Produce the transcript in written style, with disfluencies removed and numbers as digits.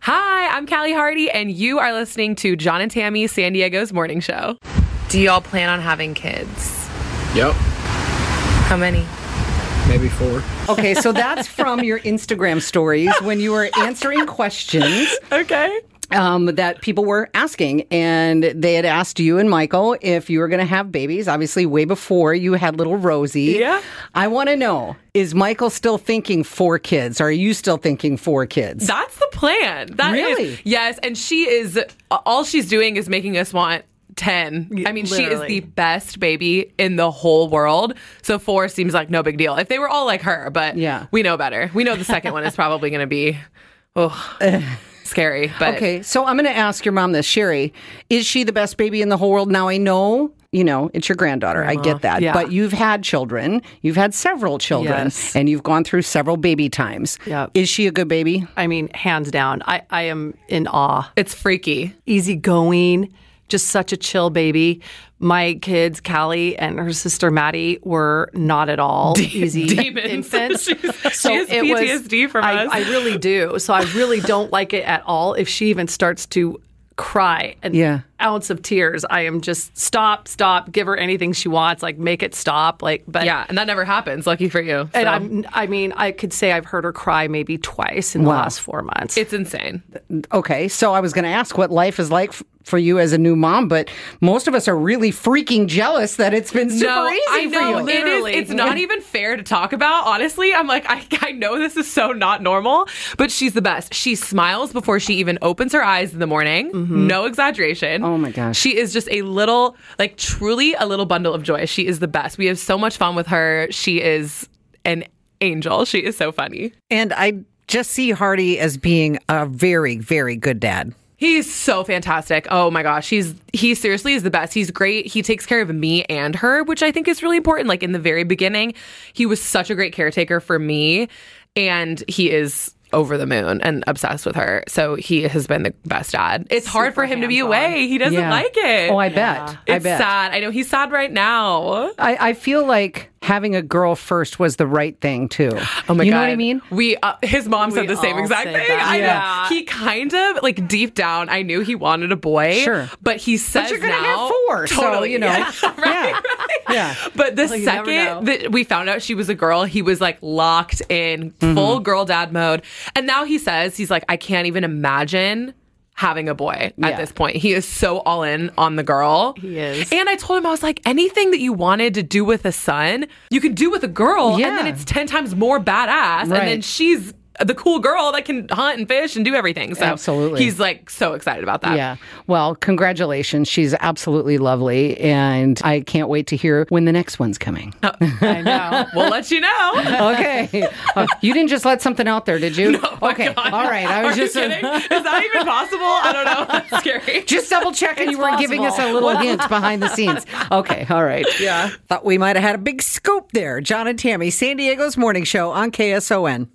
Hi, I'm Callie Hardy, and you are listening to John and Tammy, San Diego's morning show. Do y'all plan on having kids? Yep. How many? Maybe 4. Okay, so that's from your Instagram stories when you were answering questions. Okay. That people were asking, and they had asked you and Michael if you were going to have babies, obviously way before you had little Rosie. Yeah. I want to know, is Michael still thinking 4 kids? Or are you still thinking 4 kids? That's the plan. That Really? is, yes, and she is, all she's doing is making us want 10. I mean, she is the best baby in the whole world. So 4 seems like no big deal. If they were all like her, but Yeah. we know better. We know the second one is probably going to be, scary. But Okay, so I'm going to ask your mom this. Sherry, is she the best baby in the whole world? Now, I know, it's your granddaughter. I get that. Yeah. But you've had children. You've had several children. Yes. And you've gone through several baby times. Yep. Is she a good baby? I mean, hands down. I am in awe. it's freaky. Easygoing, just such a chill baby. My kids, Callie and her sister Maddie, were not at all easy demons. infants. She has PTSD from us. I really do. So I really don't like it at all. If she even starts to cry an ounce of tears, I am just stop, give her anything she wants, like make it stop. But Yeah, and that never happens. Lucky for you. And So, I could say I've heard her cry maybe twice in the last 4 months. it's insane. Okay, so I was going to ask what life is like for you as a new mom, but most of us are really freaking jealous that it's been super easy I know. for you. It is. It's not even fair to talk about, honestly. I'm like, I know this is so not normal, but she's the best. She smiles before she even opens her eyes in the morning. No exaggeration. Oh my gosh. She is just a little, truly a little bundle of joy. She is the best. We have so much fun with her. She is an angel. She is so funny. And I just see Hardy as being a very, very good dad. He's so fantastic. Oh my gosh. He seriously is the best. He's great. He takes care of me and her, which I think is really important. Like in the very beginning, he was such a great caretaker for me, and he is over the moon and obsessed with her. So he has been the best dad. It's hard for him to be away. He doesn't like it. Oh, I bet. It's sad. I know he's sad right now. I feel like having a girl first was the right thing too. Oh my God. You know what I mean? His mom said the same all exact say thing. that. I know. Yeah. He kind of, deep down, I knew he wanted a boy. Sure. But he says But you're going to now, have 4, totally, so, Yeah, right, Yeah. Yeah. But the you never know. second that we found out she was a girl, he was locked in full girl dad mode. And now he says, he's like, I can't even imagine having a boy at this point. He is so all in on the girl. He is. And I told him, I was like, anything that you wanted to do with a son, you can do with a girl. Yeah. And then it's 10 times more badass. Right. And then she's the cool girl that can hunt and fish and do everything. So Absolutely. he's so excited about that. Yeah. Well, congratulations. She's absolutely lovely. And I can't wait to hear when the next one's coming. I know. We'll let you know. Okay. You didn't just let something out there, did you? Oh my okay. God. All right. I was Are you just kidding? Is that even possible? I don't know. That's scary. just double checking you weren't giving us a possible. little hint behind the scenes. Okay. All right. Yeah. Thought we might have had a big scoop there. John and Tammy, San Diego's morning show on KSON.